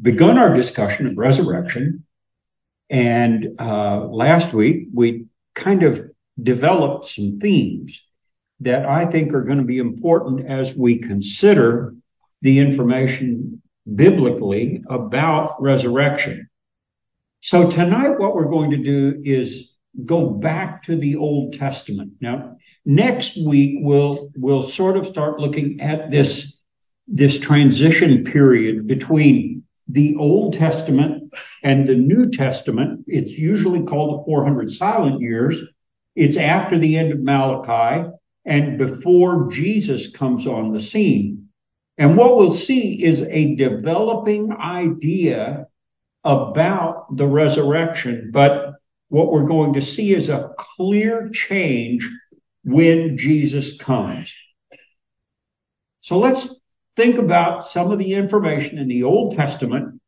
begun our discussion of resurrection. And last week, we kind of developed some themes that I think are going to be important as we consider the information biblically about resurrection. So tonight, what we're going to do is go back to the Old Testament. Now, next week, we'll sort of start looking at this transition period between the Old Testament and the New Testament. It's usually called the 400 silent years. It's after the end of Malachi and before Jesus comes on the scene. And what we'll see is a developing idea about the resurrection, but what we're going to see is a clear change when Jesus comes. So let's think about some of the information in the Old Testament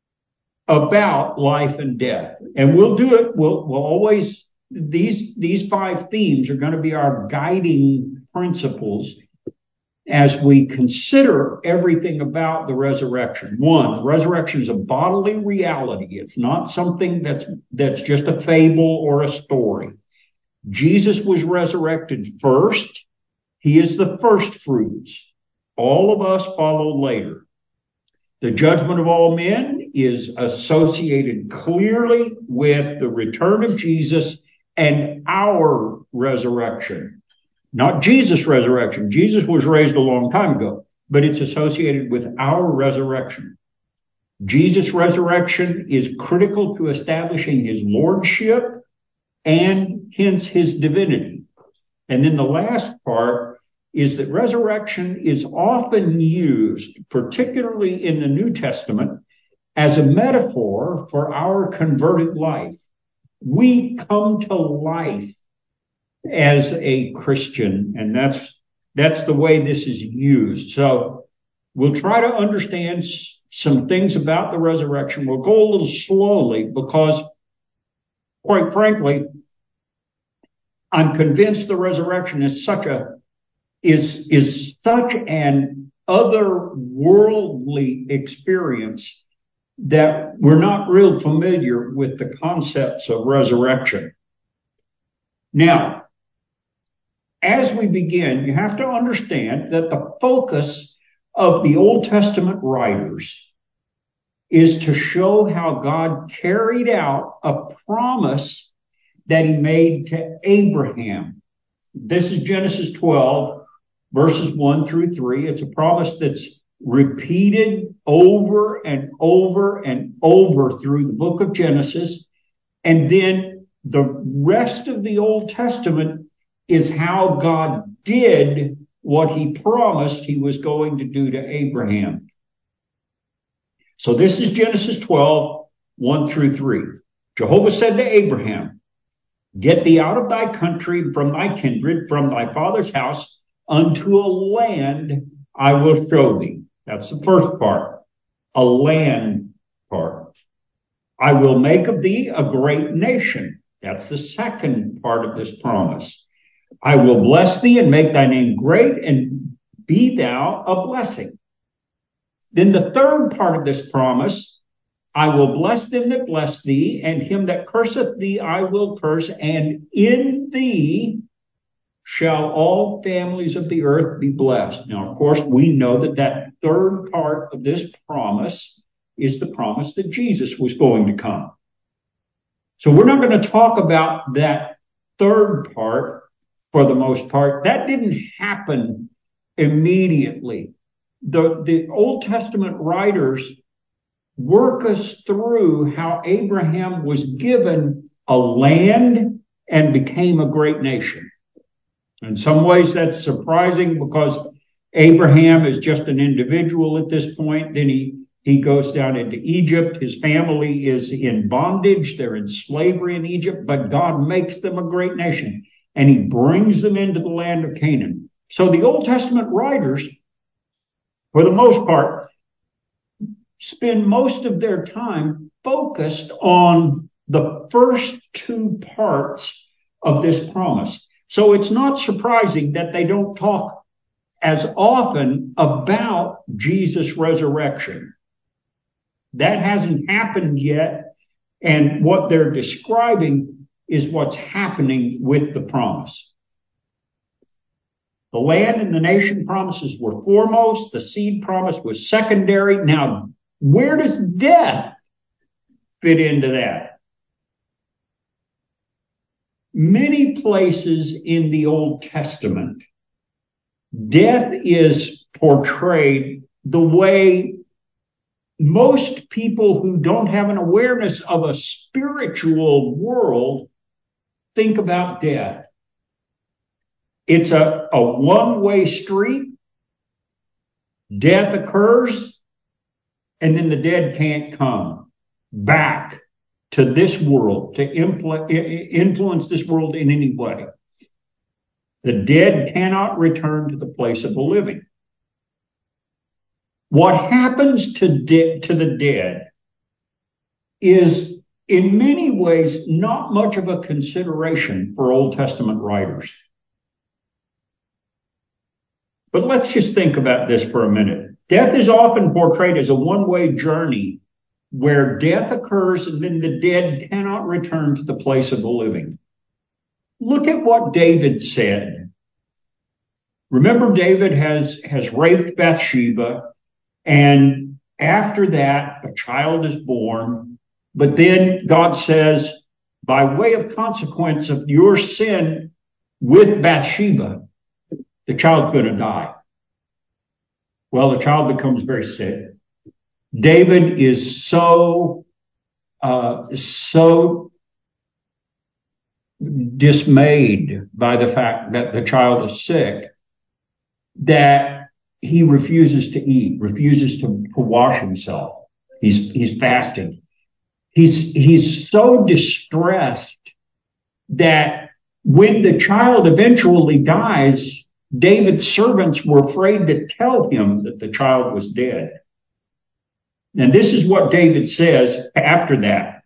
about life and death. And we'll do it. We'll always, these 5 themes are going to be our guiding principles as we consider everything about the resurrection. 1, resurrection is a bodily reality. It's not something that's just a fable or a story. Jesus was resurrected first. He is the first fruits. All of us follow later. The judgment of all men is associated clearly with the return of Jesus and our resurrection. Not Jesus' resurrection. Jesus was raised a long time ago, but it's associated with our resurrection. Jesus' resurrection is critical to establishing his lordship and hence his divinity. And then the last part is that resurrection is often used, particularly in the New Testament, as a metaphor for our converted life. We come to life as a Christian, and that's the way this is used. So we'll try to understand some things about the resurrection. We'll go a little slowly because, quite frankly, I'm convinced the resurrection is such an otherworldly experience that we're not real familiar with the concepts of resurrection. Now, as we begin, you have to understand that the focus of the Old Testament writers is to show how God carried out a promise that he made to Abraham. This is Genesis 12, verses 1 through 3. It's a promise that's repeated over and over and over through the book of Genesis. And then the rest of the Old Testament is how God did what he promised he was going to do to Abraham. So this is Genesis 12, 1 through 3. Jehovah said to Abraham, "Get thee out of thy country, from thy kindred, from thy father's house, unto a land I will show thee." That's the first part, a land part. "I will make of thee a great nation." That's the second part of this promise. "I will bless thee and make thy name great, and be thou a blessing." Then the third part of this promise, "I will bless them that bless thee, and him that curseth thee I will curse, and in thee shall all families of the earth be blessed." Now, of course, we know that third part of this promise is the promise that Jesus was going to come. So we're not going to talk about that third part for the most part. That didn't happen immediately. The Old Testament writers work us through how Abraham was given a land and became a great nation. In some ways that's surprising because Abraham is just an individual at this point. Then he goes down into Egypt. His family is in bondage. They're in slavery in Egypt, but God makes them a great nation and he brings them into the land of Canaan. So the Old Testament writers, for the most part, spend most of their time focused on the first 2 parts of this promise. So it's not surprising that they don't talk as often about Jesus' resurrection. That hasn't happened yet. And what they're describing is what's happening with the promise. The land and the nation promises were foremost. The seed promise was secondary. Now, where does death fit into that? Many places in the Old Testament, death is portrayed the way most people who don't have an awareness of a spiritual world think about death. It's a one-way street. Death occurs, and then the dead can't come back to this world to influence this world in any way. The dead cannot return to the place of the living. What happens to the dead is in many ways not much of a consideration for Old Testament writers. But let's just think about this for a minute. Death is often portrayed as a one-way journey where death occurs and then the dead cannot return to the place of the living. Look at what David said. Remember, David has raped Bathsheba, and after that, a child is born. But then God says, by way of consequence of your sin with Bathsheba, the child's going to die. Well, the child becomes very sick. David is so dismayed by the fact that the child is sick that he refuses to eat, refuses to wash himself. He's fasting. He's so distressed that when the child eventually dies, David's servants were afraid to tell him that the child was dead. And this is what David says after that.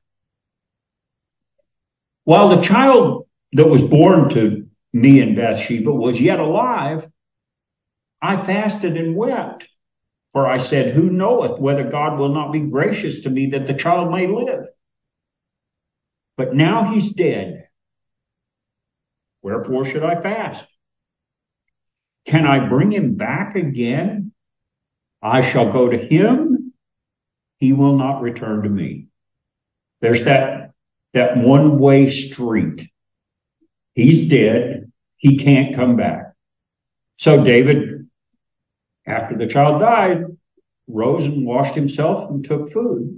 While the child that was born to me and Bathsheba was yet alive, I fasted and wept. For I said, who knoweth whether God will not be gracious to me that the child may live? But now he's dead. Wherefore should I fast? Can I bring him back again? I shall go to him. He will not return to me. There's that one-way street. He's dead. He can't come back. So David, after the child died, rose and washed himself and took food.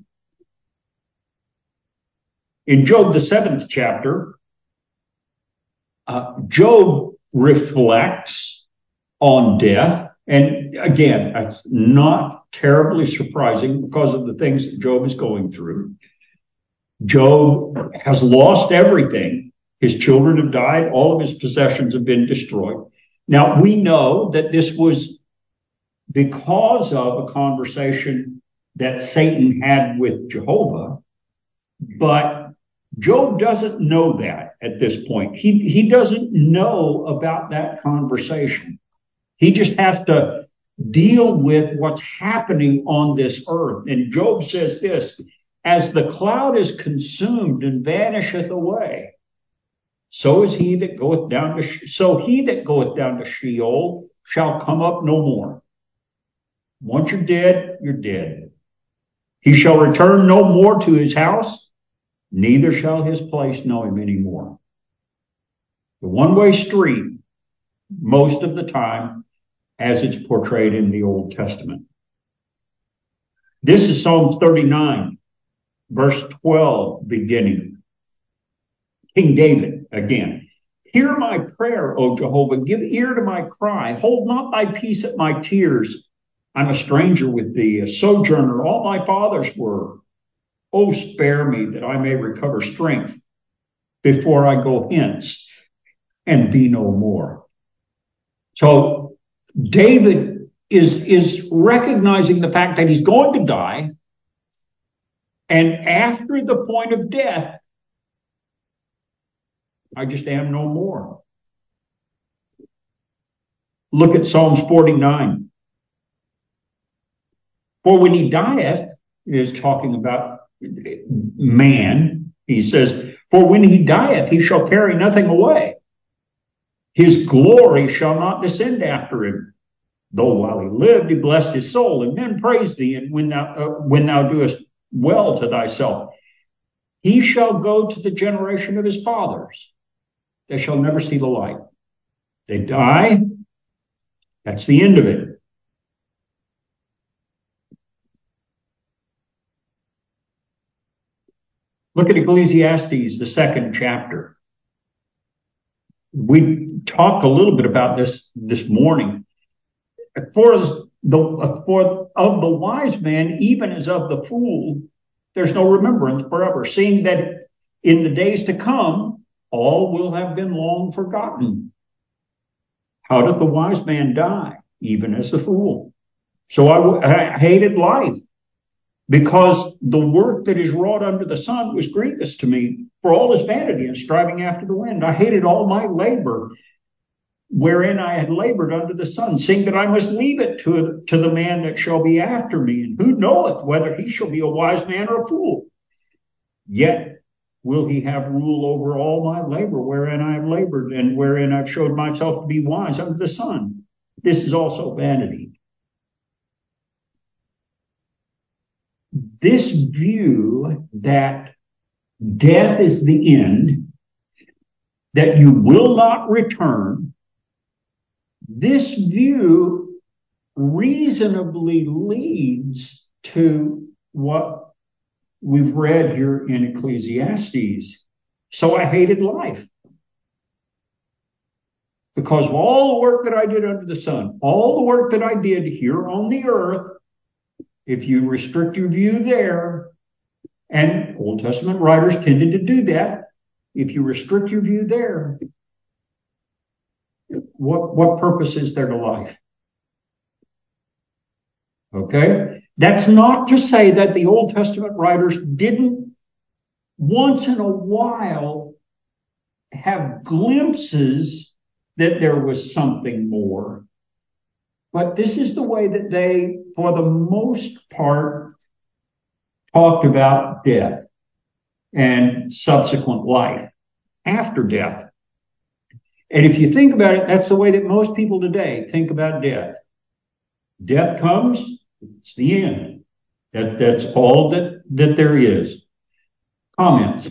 In Job, the 7th chapter, Job reflects on death. And again, that's not terribly surprising because of the things that Job is going through. Job has lost everything. His children have died. All of his possessions have been destroyed. Now, we know that this was because of a conversation that Satan had with Jehovah, but Job doesn't know that at this point. He doesn't know about that conversation. He just has to deal with what's happening on this earth. And Job says this, as the cloud is consumed and vanisheth away, so he that goeth down to Sheol shall come up no more. Once you're dead, you're dead. He shall return no more to his house, neither shall his place know him anymore. The one-way street, most of the time, as it's portrayed in the Old Testament. This is Psalm 39, verse 12, beginning. King David, again. Hear my prayer, O Jehovah. Give ear to my cry. Hold not thy peace at my tears. I'm a stranger with thee, a sojourner. All my fathers were. O spare me that I may recover strength before I go hence and be no more. So David is recognizing the fact that he's going to die. And after the point of death, I just am no more. Look at Psalms 49. For when he dieth, is talking about man. He says, for when he dieth, he shall carry nothing away. His glory shall not descend after him. Though while he lived, he blessed his soul, and men praise thee, and when thou doest well to thyself. He shall go to the generation of his fathers. They shall never see the light. They die. That's the end of it. Look at Ecclesiastes, the 2nd chapter. We talked a little bit about this morning. For of the wise man, even as of the fool, there's no remembrance forever, seeing that in the days to come, all will have been long forgotten. How doth the wise man die? Even as the fool. So I hated life, because the work that is wrought under the sun was grievous to me, for all is vanity and striving after the wind. I hated all my labor, wherein I had labored under the sun, seeing that I must leave it to the man that shall be after me. And who knoweth whether he shall be a wise man or a fool? Yet will he have rule over all my labor, wherein I have labored, and wherein I've showed myself to be wise under the sun. This is also vanity. This view that death is the end, that you will not return, this view reasonably leads to what we've read here in Ecclesiastes. So I hated life, because of all the work that I did under the sun, all the work that I did here on the earth. If you restrict your view there, and Old Testament writers tended to do that, if you restrict your view there, what purpose is there to life? Okay? That's not to say that the Old Testament writers didn't once in a while have glimpses that there was something more. But this is the way that they, for the most part, talked about death and subsequent life after death. And if you think about it, that's the way that most people today think about death. Death comes, it's the end. That's all that there is. Comments?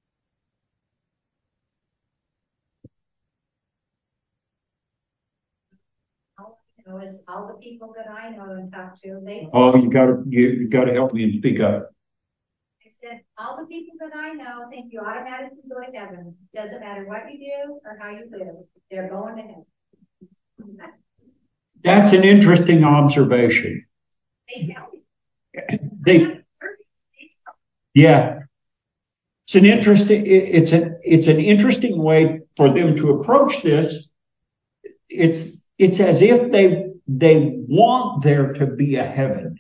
Is all the people that I know and talk to, You gotta help me and speak up. I said, all the people that I know think you automatically go to heaven. Doesn't matter what you do or how you live. They're going to heaven. That's an interesting observation. They tell me. Yeah. It's an interesting way for them to approach this. It's as if they want there to be a heaven.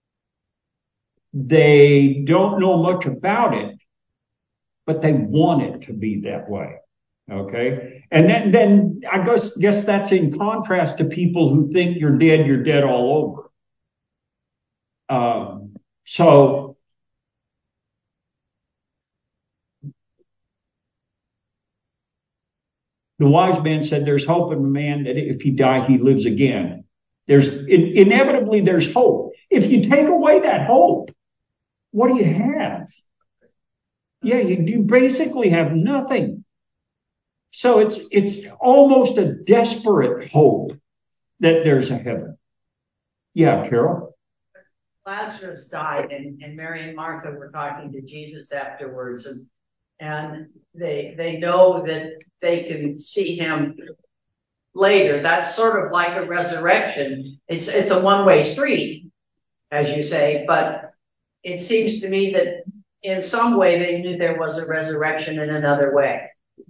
They don't know much about it, but they want it to be that way. Okay? And then I guess that's in contrast to people who think you're dead all over. So the wise man said there's hope in a man that if he die, he lives again. Inevitably there's hope. If you take away that hope, what do you have? Yeah, you basically have nothing. So it's almost a desperate hope that there's a heaven. Yeah, Carol? Lazarus died, and Mary and Martha were talking to Jesus afterwards, and they know that they can see him later. That's sort of like a resurrection. It's a one-way street, as you say, but it seems to me that in some way they knew there was a resurrection in another way.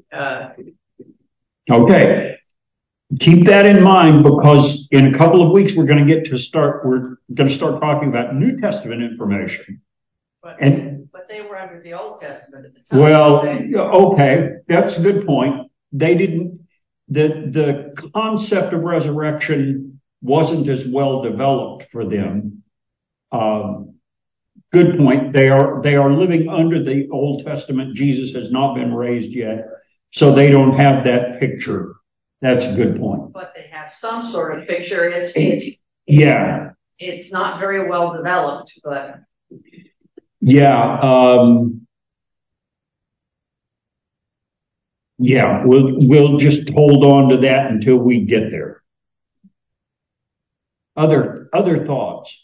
Okay. Keep that in mind, because in a couple of weeks we're going to start talking about New Testament information. But they were under the Old Testament at the time. Well, okay, that's a good point. They didn't, the concept of resurrection wasn't as well developed for them, because Good point. They are living under the Old Testament. Jesus has not been raised yet, so they don't have that picture. That's a good point. But they have some sort of picture. Yeah. It's not very well developed, but yeah. Yeah, we'll just hold on to that until we get there. Other thoughts.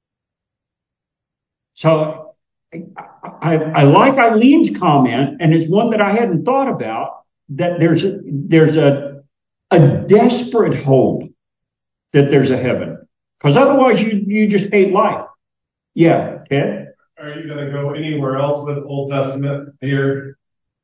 So I like Eileen's comment, and it's one that I hadn't thought about, that there's a desperate hope that there's a heaven. Because otherwise you just hate life. Yeah, Ted? Are you going to go anywhere else with Old Testament here?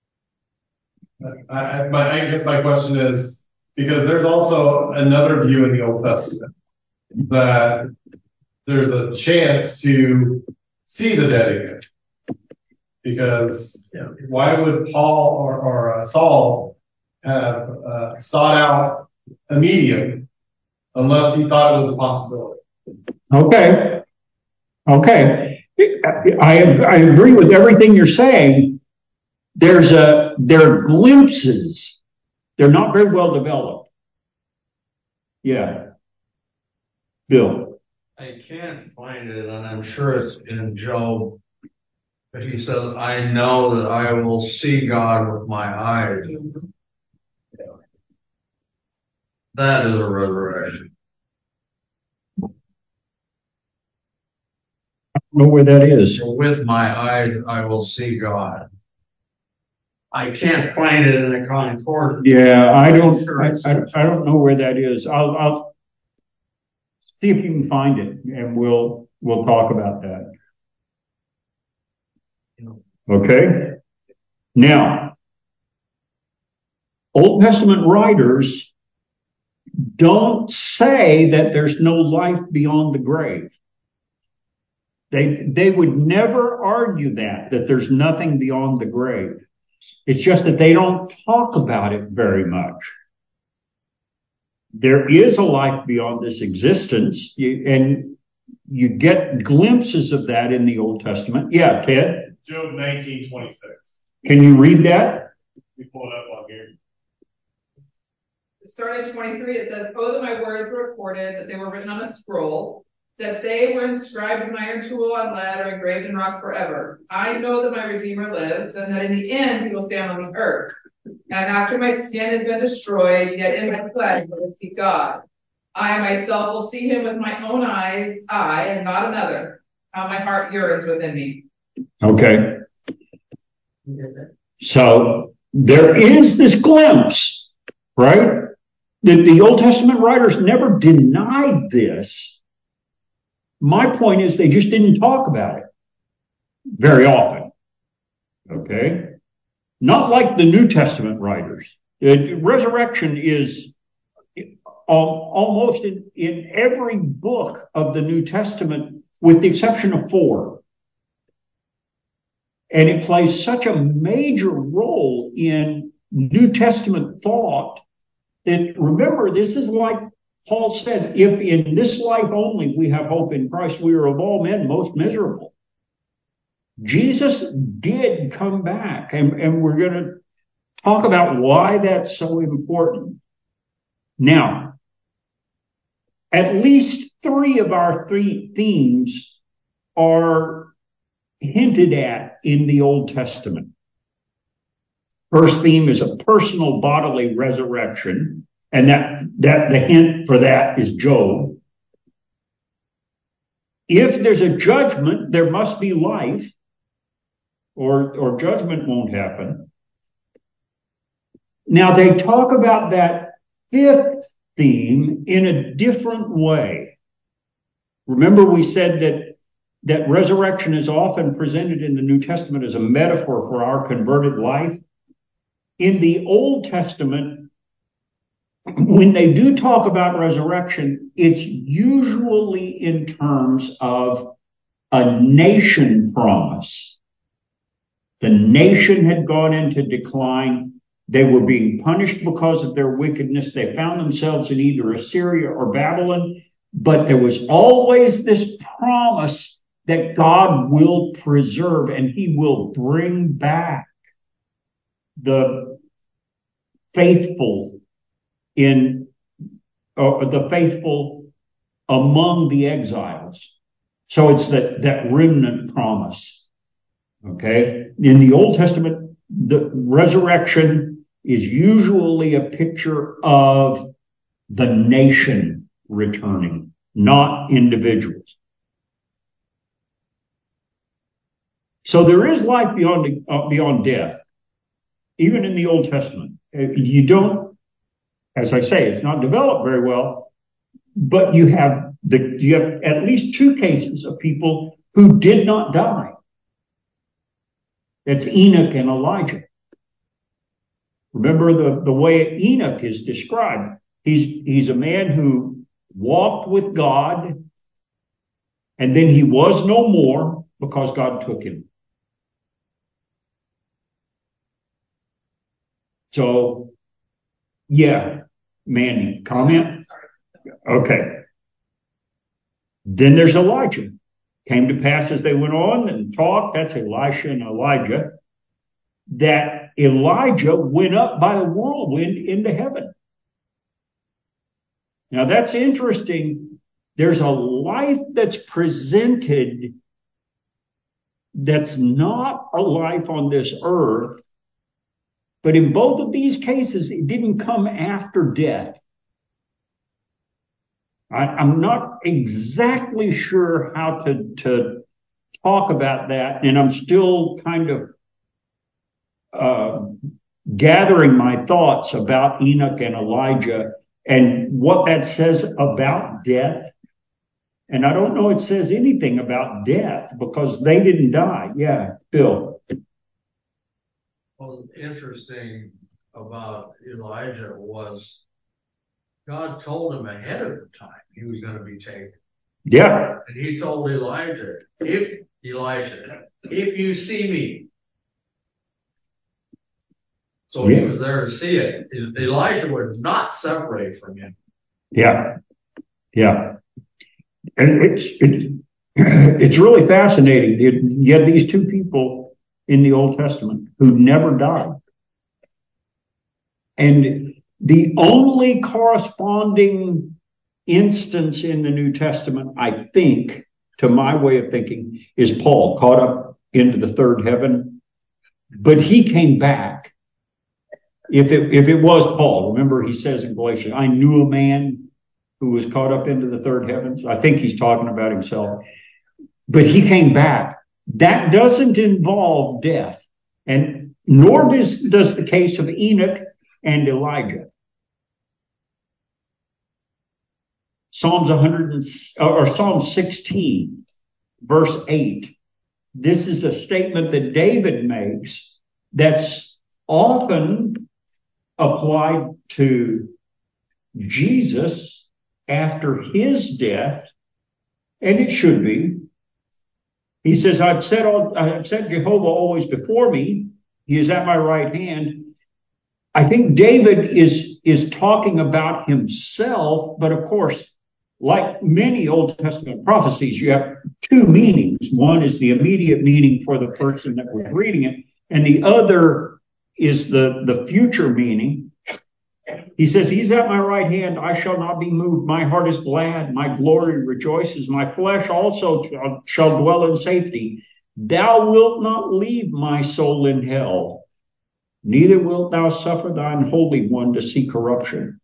I guess my question is, because there's also another view in the Old Testament that there's a chance to see the dead again. Because why would Paul or Saul have sought out a medium unless he thought it was a possibility? Okay. I agree with everything you're saying. There are glimpses. They're not very well developed. Yeah. Bill. I can't find it, and I'm sure it's in Job. But he says, I know that I will see God with my eyes. That is a resurrection. I don't know where that is. With my eyes, I will see God. I can't find it in the Concord. Yeah, I don't know where that is. I'll see if you can find it, and we'll talk about that. Okay? Now, Old Testament writers don't say that there's no life beyond the grave. They would never argue that there's nothing beyond the grave. It's just that they don't talk about it very much. There is a life beyond this existence, and you get glimpses of that in the Old Testament. Yeah, Ted? Job 19:26. Can you read that? Let me pull it up on here. Starting at 23, it says, "Oh, that my words were recorded, that they were written on a scroll, that they were inscribed with an iron tool on lead or engraved in rock forever. I know that my Redeemer lives, and that in the end he will stand on the earth. And after my skin has been destroyed, yet in my flesh I will see God. I myself will see him with my own eyes, I and not another. How my heart yearns within me." Okay. So there is this glimpse, right? The Old Testament writers never denied this. My point is they just didn't talk about it very often. Okay? Not like the New Testament writers. Resurrection is almost in every book of the New Testament, with the exception of 4. And it plays such a major role in New Testament thought that, remember, this is like Paul said, if in this life only we have hope in Christ, we are of all men most miserable. Jesus did come back, and we're going to talk about why that's so important. Now, at least 3 of our 3 themes are hinted at in the Old Testament. First theme is a personal bodily resurrection, and that the hint for that is Job. If there's a judgment, there must be life, or judgment won't happen. Now they talk about that 5th theme in a different way. Remember we said that resurrection is often presented in the New Testament as a metaphor for our converted life. In the Old Testament, when they do talk about resurrection, it's usually in terms of a nation promise. The nation had gone into decline. They were being punished because of their wickedness. They found themselves in either Assyria or Babylon, but there was always this promise that God will preserve and he will bring back the faithful the faithful among the exiles. So it's that remnant promise. Okay. In the Old Testament, the resurrection is usually a picture of the nation returning, not individuals. So there is life beyond death, even in the Old Testament. You don't, as I say, it's not developed very well, but you have at least two cases of people who did not die. That's Enoch and Elijah. Remember the way Enoch is described. He's a man who walked with God, and then he was no more because God took him. So, yeah, Mandy, comment? Okay. Then there's Elijah. Came to pass as they went on and talked, that's Elisha and Elijah, that Elijah went up by a whirlwind into heaven. Now that's interesting. There's a life that's presented that's not a life on this earth, but in both of these cases, it didn't come after death. I'm not exactly sure how to talk about that, and I'm still kind of gathering my thoughts about Enoch and Elijah and what that says about death. And I don't know it says anything about death because they didn't die. Yeah, Bill. Well, interesting about Elijah was God told him ahead of the time he was going to be taken. Yeah. And he told Elisha, if you see me. So he was there to see it. Elijah would not separate from him. Yeah. Yeah. And it's really fascinating. You have these two people in the Old Testament who never died. And the only corresponding instance in the New Testament, I think, to my way of thinking, is Paul caught up into the third heaven. But he came back. If it was Paul, remember he says in Galatians, I knew a man who was caught up into the third heavens. I think he's talking about himself. But he came back. That doesn't involve death. And nor does the case of Enoch and Elijah. Psalm 16, verse 8. This is a statement that David makes that's often applied to Jesus after his death, and it should be. He says, I've set Jehovah always before me. He is at my right hand. I think David is talking about himself, but of course, like many Old Testament prophecies, you have two meanings. One is the immediate meaning for the person that was reading it, and the other is the future meaning. He says, he's at my right hand, I shall not be moved. My heart is glad, my glory rejoices. My flesh also shall dwell in safety. Thou wilt not leave my soul in hell, neither wilt thou suffer thine Holy One to see corruption.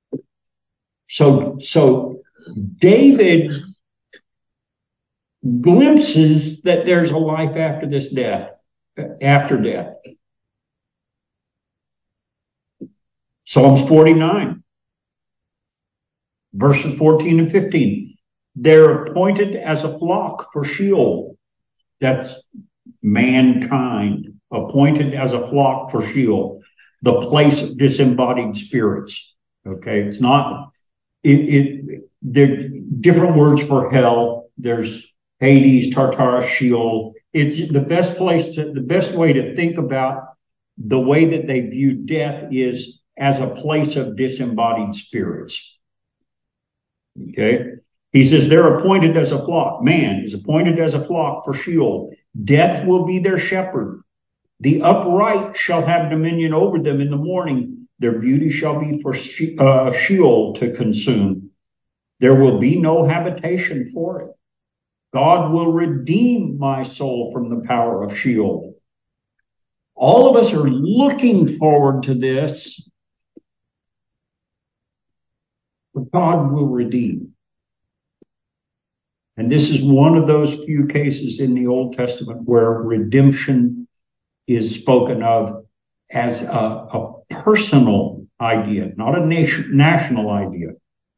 So David glimpses that there's a life after this death, after death. Psalms 49, verses 14 and 15. They're appointed as a flock for Sheol. That's mankind, appointed as a flock for Sheol, the place of disembodied spirits. Okay, it's not, there are different words for hell. There's Hades, Tartarus, Sheol. It's the best way to think about the way that they view death is as a place of disembodied spirits. Okay? He says they're appointed as a flock. Man is appointed as a flock for Sheol. Death will be their shepherd. The upright shall have dominion over them in the morning. Their beauty shall be for Sheol to consume. There will be no habitation for it. God will redeem my soul from the power of Sheol. All of us are looking forward to this, but God will redeem. And this is one of those few cases in the Old Testament where redemption is spoken of as a personal idea, not a national idea.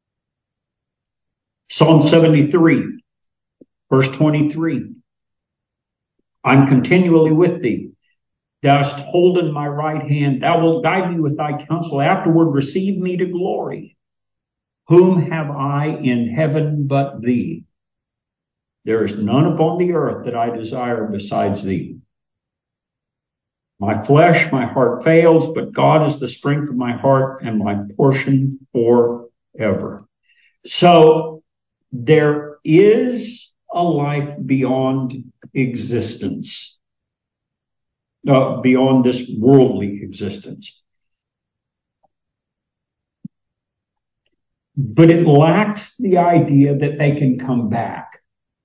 Psalm 73, verse 23. I'm continually with thee. Thou hast holden my right hand. Thou wilt guide me with thy counsel. Afterward receive me to glory. Whom have I in heaven but thee? There is none upon the earth that I desire besides thee. My flesh, my heart fails, but God is the strength of my heart and my portion forever. So there is a life beyond existence. Beyond this worldly existence. But it lacks the idea that they can come back.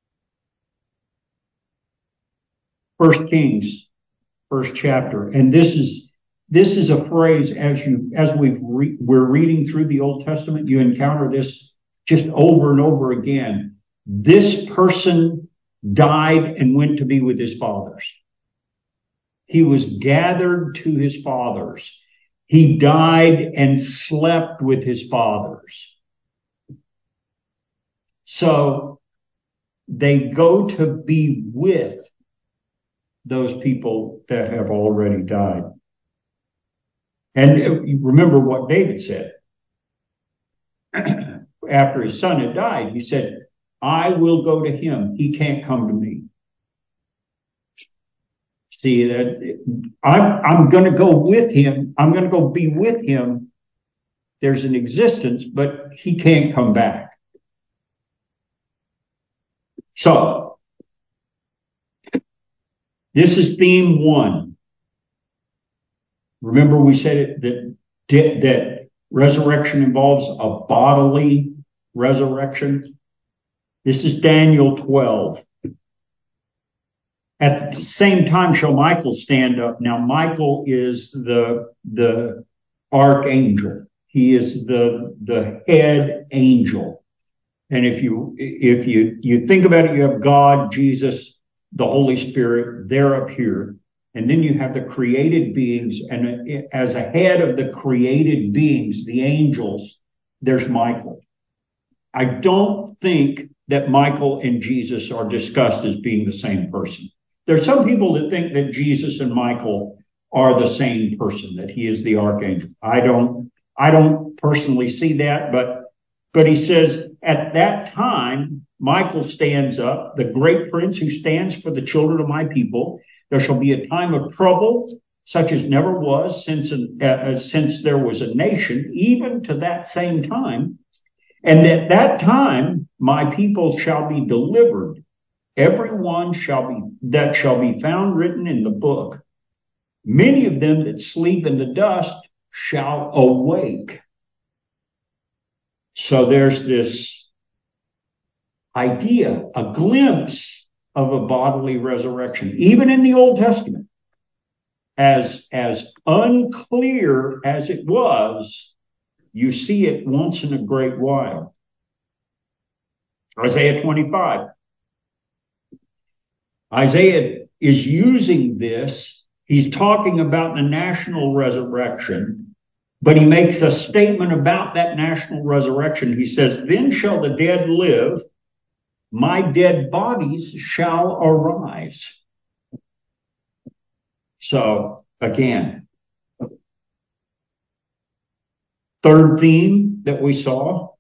1 Kings, first chapter, and this is a phrase we're reading through the Old Testament, you encounter this just over and over again. This person died and went to be with his fathers. He was gathered to his fathers. He died and slept with his fathers. So they go to be with those people that have already died. And remember what David said. After his son had died, he said, I will go to him. He can't come to me. See, that I'm going to go with him. I'm going to go be with him. There's an existence, but he can't come back. So, this is theme 1. Remember we said that resurrection involves a bodily resurrection. This is Daniel 12. At the same time shall Michael stand up. Now Michael is the archangel. He is the head angel. And if you think about it, you have God, Jesus, the Holy Spirit, they're up here. And then you have the created beings, and as a head of the created beings, the angels, there's Michael. I don't think that Michael and Jesus are discussed as being the same person. There are some people that think that Jesus and Michael are the same person, that he is the archangel. I don't personally see that, but he says at that time, Michael stands up, the great prince who stands for the children of my people. There shall be a time of trouble such as never was since there was a nation, even to that same time. And at that time, my people shall be delivered. Everyone that shall be found written in the book. Many of them that sleep in the dust shall awake. So there's this idea, a glimpse of a bodily resurrection, even in the Old Testament. As unclear as it was, you see it once in a great while. Isaiah 25. Isaiah is using this. He's talking about the national resurrection, but he makes a statement about that national resurrection. He says, then shall the dead live, my dead bodies shall arise. So, again, third theme that we saw,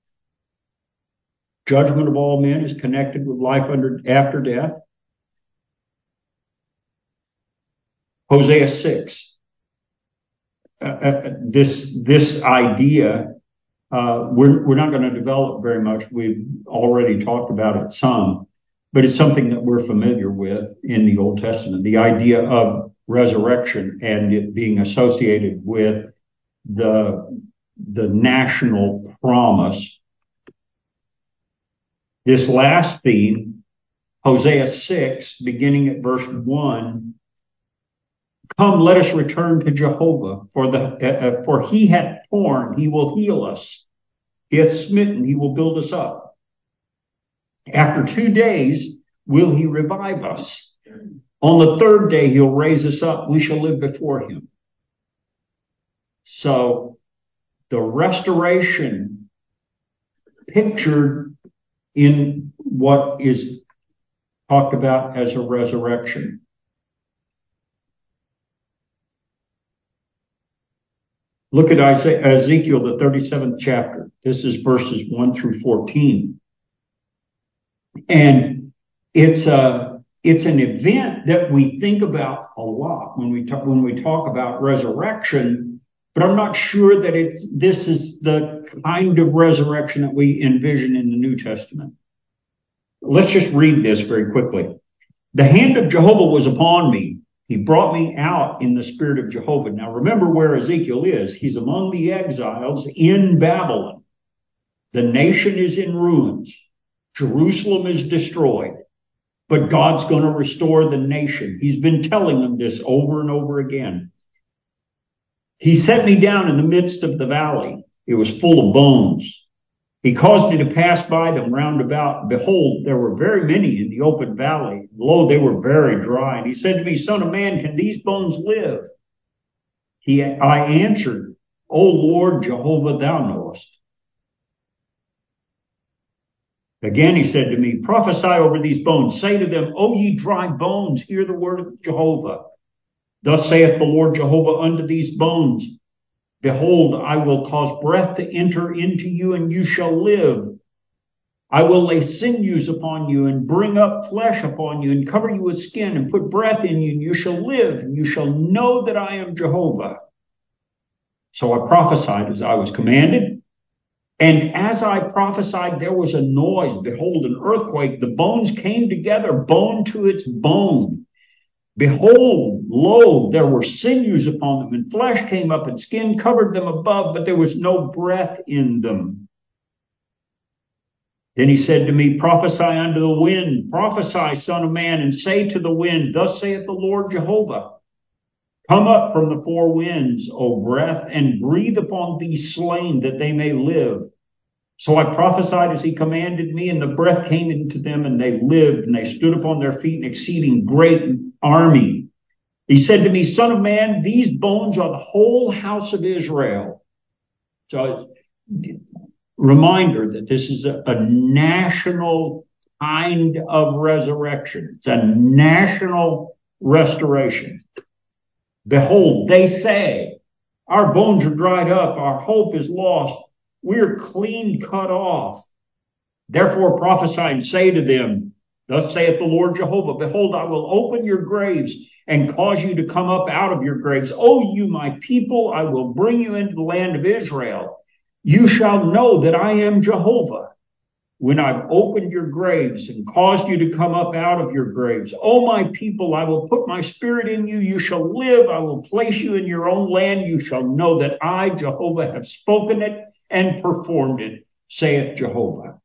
judgment of all men is connected with life after death. Hosea 6. This idea we're not going to develop very much. We've already talked about it some, but it's something that we're familiar with in the Old Testament. The idea of resurrection and it being associated with the national promise. This last theme, Hosea 6, beginning at verse 1, come, let us return to Jehovah, for he hath torn, he will heal us. He hath smitten, he will build us up. After 2 days will he revive us. On the third day he'll raise us up, we shall live before him. So the restoration pictured in what is talked about as a resurrection. Look at Ezekiel, the 37th chapter. This is verses 1 through 14. And it's an event that we think about a lot when we talk about resurrection, but I'm not sure that this is the kind of resurrection that we envision in the New Testament. Let's just read this very quickly. The hand of Jehovah was upon me. He brought me out in the spirit of Jehovah. Now remember where Ezekiel is. He's among the exiles in Babylon. The nation is in ruins. Jerusalem is destroyed. But God's going to restore the nation. He's been telling them this over and over again. He set me down in the midst of the valley. It was full of bones. He caused me to pass by them round about. Behold, there were very many in the open valley. Lo, they were very dry. And he said to me, Son of man, can these bones live? I answered, O Lord Jehovah, thou knowest. Again he said to me, prophesy over these bones. Say to them, O ye dry bones, hear the word of Jehovah. Thus saith the Lord Jehovah unto these bones, behold, I will cause breath to enter into you, and you shall live. I will lay sinews upon you, and bring up flesh upon you, and cover you with skin, and put breath in you, and you shall live, and you shall know that I am Jehovah. So I prophesied as I was commanded. And as I prophesied, there was a noise. Behold, an earthquake. The bones came together, bone to its bone. Behold, lo, there were sinews upon them, and flesh came up, and skin covered them above, but there was no breath in them. Then he said to me, prophesy unto the wind, prophesy, son of man, and say to the wind, thus saith the Lord Jehovah, come up from the four winds, O breath, and breathe upon these slain, that they may live. So I prophesied as he commanded me, and the breath came into them, and they lived, and they stood upon their feet, an exceeding great army. He said to me, Son of man, these bones are the whole house of Israel. So it's a reminder that this is a national kind of resurrection. It's a national restoration. Behold, they say, our bones are dried up, our hope is lost, we're clean cut off. Therefore prophesy and say to them, thus saith the Lord Jehovah, behold, I will open your graves and cause you to come up out of your graves. O you, my people, I will bring you into the land of Israel. You shall know that I am Jehovah, when I've opened your graves and caused you to come up out of your graves. O my people, I will put my spirit in you. You shall live. I will place you in your own land. You shall know that I, Jehovah, have spoken it and performed it, saith Jehovah.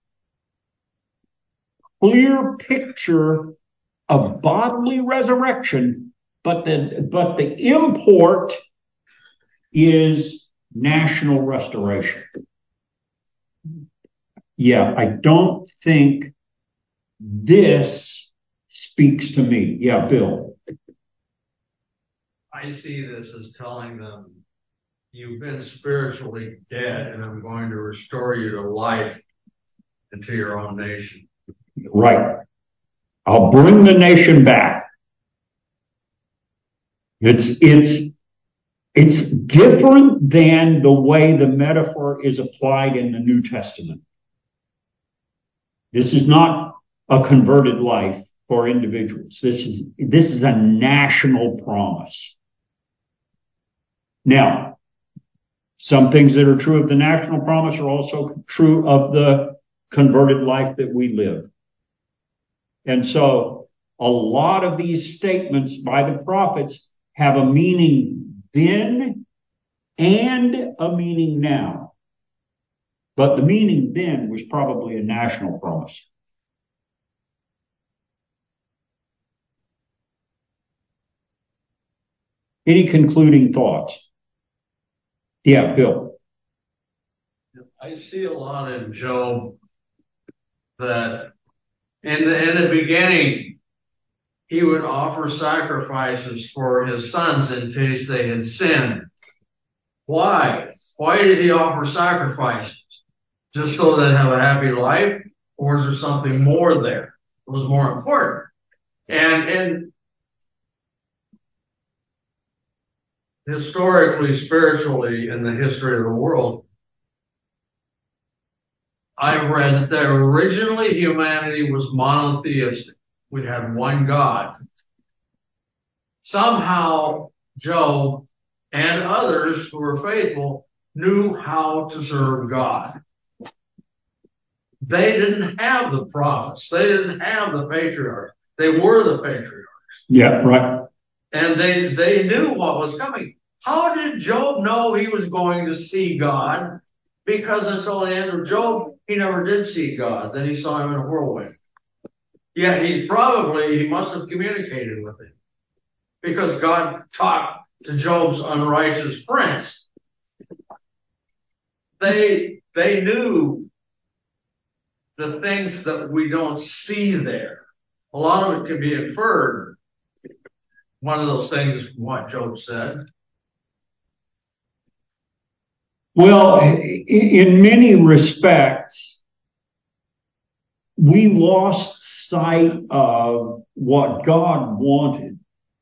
Clear picture of bodily resurrection, but the import is national restoration. Yeah, I don't think this speaks to me. Yeah, Bill. I see this as telling them, you've been spiritually dead, and I'm going to restore you to life and to your own nation. Right. I'll bring the nation back. It's different than the way the metaphor is applied in the New Testament. This is not a converted life for individuals. This is a national promise. Now, Some things that are true of the national promise are also true of the converted life that we live. And so a lot of these statements by the prophets have a meaning then and a meaning now. But the meaning then was probably a national promise. Any concluding thoughts? Yeah, Bill. I see a lot in Job that in the beginning, he would offer sacrifices for his sons in case they had sinned. Why? Why did he offer sacrifices? Just so they'd have a happy life? Or is there something more there? It was more important. And historically, spiritually, in the history of the world, I've read that originally humanity was monotheistic. We had one God. Somehow, Job and others who were faithful knew how to serve God. They didn't have the prophets. They didn't have the patriarchs. They were the patriarchs. Yeah, right. And they knew what was coming. How did Job know he was going to see God? Because until the end of Job, he never did see God. Then he saw him in a whirlwind. Yet he must have communicated with him. Because God talked to Job's unrighteous friends. They knew the things that we don't see there. A lot of it can be inferred. One of those things is what Job said. Well, in many respects, we lost sight of what God wanted.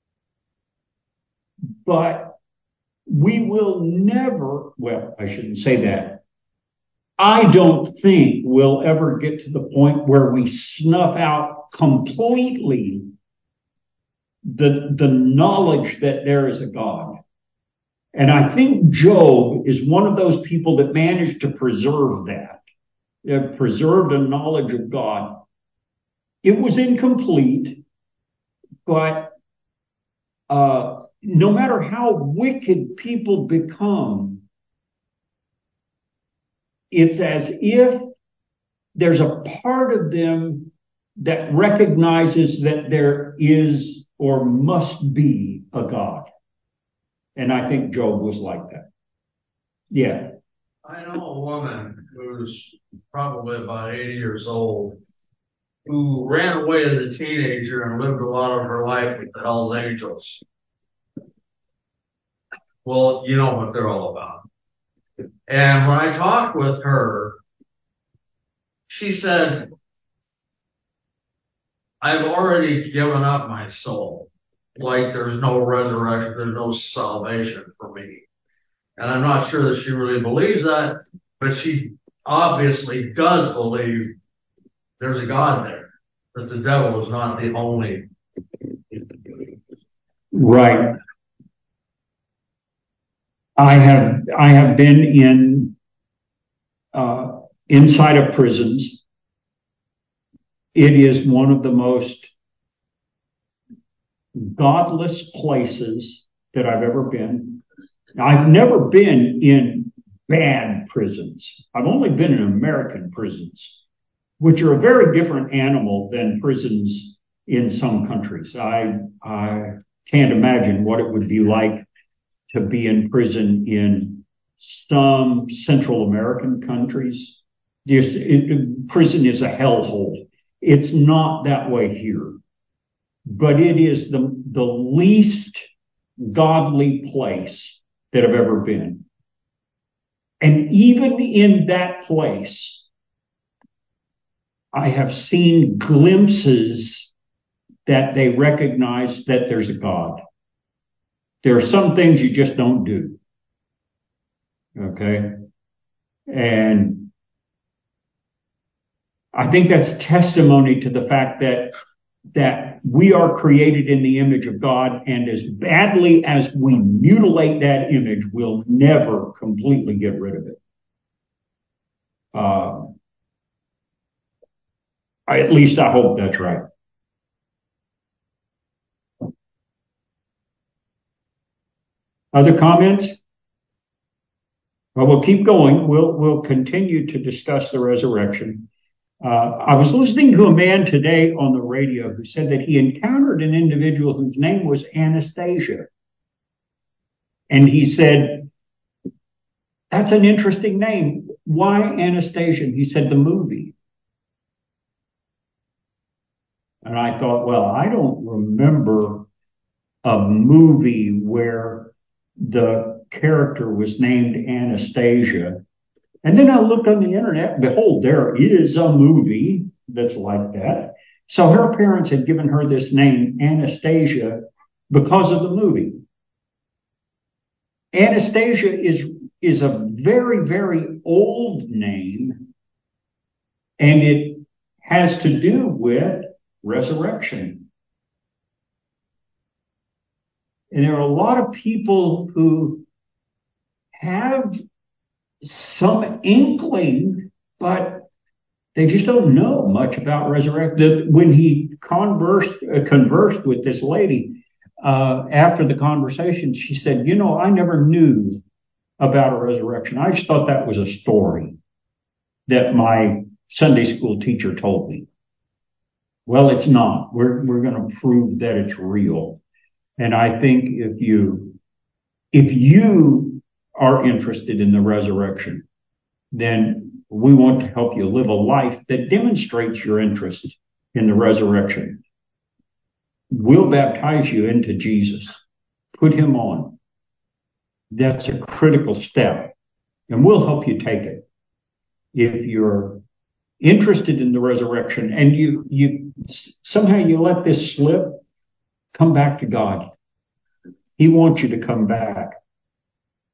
But we will never, well, I shouldn't say that. I don't think we'll ever get to the point where we snuff out completely the knowledge that there is a God. And I think Job is one of those people that managed to preserve that. They preserved a knowledge of God. It was incomplete, but no matter how wicked people become, it's as if there's a part of them that recognizes that there is or must be a God. And I think Job was like that. Yeah. I know a woman who's probably about 80 years old who ran away as a teenager and lived a lot of her life with the Hells Angels. Well, you know what they're all about. And when I talked with her, she said, I've already given up my soul. Like there's no resurrection, there's no salvation for me. And I'm not sure that she really believes that, but she obviously does believe there's a God there, that the devil is not the only. Right. I have been inside of prisons. It is one of the most godless places that I've ever been. I've never been in bad prisons. I've only been in American prisons, which are a very different animal than prisons in some countries. I can't imagine what it would be like to be in prison in some Central American countries. Prison is a hellhole. It's not that way here. But it is the least godly place that I've ever been. And even in that place, I have seen glimpses that they recognize that there's a God. There are some things you just don't do. Okay? And I think that's testimony to the fact that that we are created in the image of God, and as badly as we mutilate that image, we'll never completely get rid of it. At least I hope that's right. Other comments? Well, we'll keep going. We'll continue to discuss the resurrection. I was listening to a man today on the radio who said that he encountered an individual whose name was Anastasia. And he said, that's an interesting name. Why Anastasia? And he said, the movie. And I thought, well, I don't remember a movie where the character was named Anastasia. And then I looked on the internet, and behold, there is a movie that's like that. So her parents had given her this name, Anastasia, because of the movie. Anastasia is a very, very old name, and it has to do with resurrection. And there are a lot of people who have some inkling, but they just don't know much about resurrection. When he conversed with this lady, after the conversation, she said, I never knew about a resurrection. I just thought that was a story that my Sunday school teacher told me. Well, it's not. We're going to prove that it's real. And I think if you are interested in the resurrection, then we want to help you live a life that demonstrates your interest in the resurrection. We'll baptize you into Jesus. Put him on. That's a critical step, and we'll help you take it. If you're interested in the resurrection and you somehow you let this slip, come back to God. He wants you to come back.